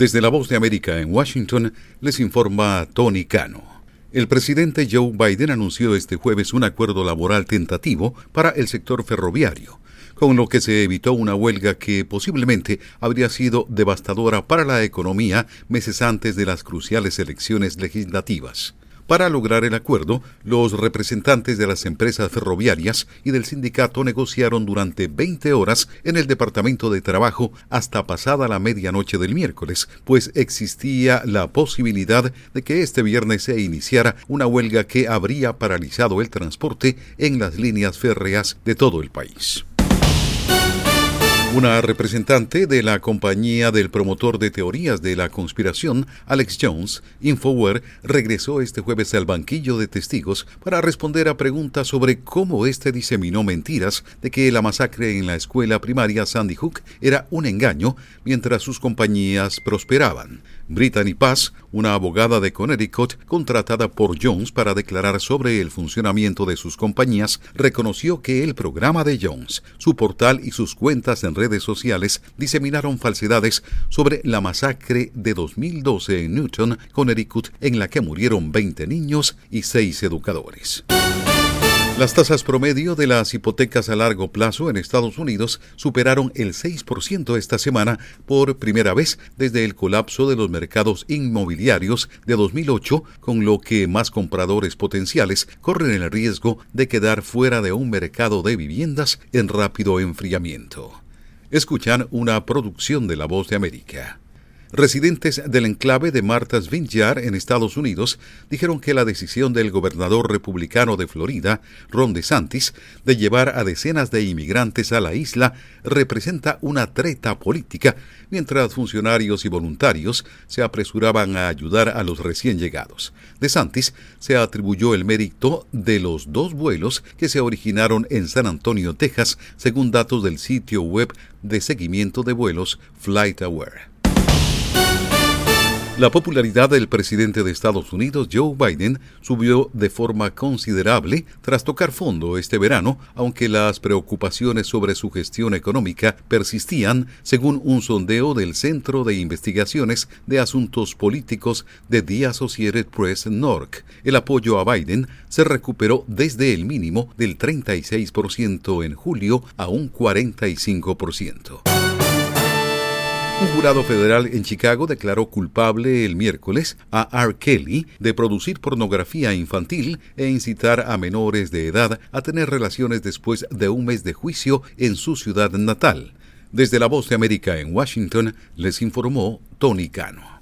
Desde la Voz de América en Washington, les informa Tony Cano. El presidente Joe Biden anunció este jueves un acuerdo laboral tentativo para el sector ferroviario, con lo que se evitó una huelga que posiblemente habría sido devastadora para la economía meses antes de las cruciales elecciones legislativas. Para lograr el acuerdo, los representantes de las empresas ferroviarias y del sindicato negociaron durante 20 horas en el Departamento de Trabajo hasta pasada la medianoche del miércoles, pues existía la posibilidad de que este viernes se iniciara una huelga que habría paralizado el transporte en las líneas férreas de todo el país. Una representante de la compañía del promotor de teorías de la conspiración, Alex Jones, Infowar, regresó este jueves al banquillo de testigos para responder a preguntas sobre cómo este diseminó mentiras de que la masacre en la escuela primaria Sandy Hook era un engaño mientras sus compañías prosperaban. Brittany Paz, una abogada de Connecticut contratada por Jones para declarar sobre el funcionamiento de sus compañías, reconoció que el programa de Jones, su portal y sus cuentas en redes sociales diseminaron falsedades sobre la masacre de 2012 en Newton, Connecticut, en la que murieron 20 niños y 6 educadores. Las tasas promedio de las hipotecas a largo plazo en Estados Unidos superaron el 6% esta semana por primera vez desde el colapso de los mercados inmobiliarios de 2008, con lo que más compradores potenciales corren el riesgo de quedar fuera de un mercado de viviendas en rápido enfriamiento. Escuchan una producción de La Voz de América. Residentes del enclave de Martha's Vineyard en Estados Unidos dijeron que la decisión del gobernador republicano de Florida, Ron DeSantis, de llevar a decenas de inmigrantes a la isla representa una treta política, mientras funcionarios y voluntarios se apresuraban a ayudar a los recién llegados. DeSantis se atribuyó el mérito de los 2 vuelos que se originaron en San Antonio, Texas, según datos del sitio web de seguimiento de vuelos FlightAware. La popularidad del presidente de Estados Unidos, Joe Biden, subió de forma considerable tras tocar fondo este verano, aunque las preocupaciones sobre su gestión económica persistían, según un sondeo del Centro de Investigaciones de Asuntos Políticos de The Associated Press NORC. El apoyo a Biden se recuperó desde el mínimo del 36% en julio a un 45%. Un jurado federal en Chicago declaró culpable el miércoles a R. Kelly de producir pornografía infantil e incitar a menores de edad a tener relaciones después de un mes de juicio en su ciudad natal. Desde la Voz de América en Washington, les informó Tony Cano.